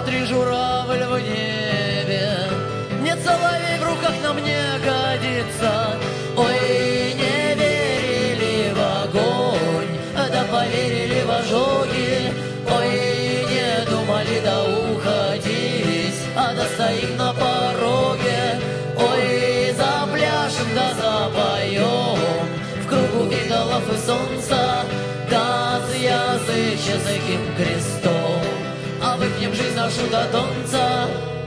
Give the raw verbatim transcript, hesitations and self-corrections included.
смотри, журавль в небе. Нет, соловей в руках нам не годится. Ой, не верили в огонь, да поверили в ожоги. Ой, не думали да уходить, а да стоим на пороге. Ой, запляшем да запоем в кругу идолов и солнца, да с языческим крестом, а выпьем жизнь нашу до тонца.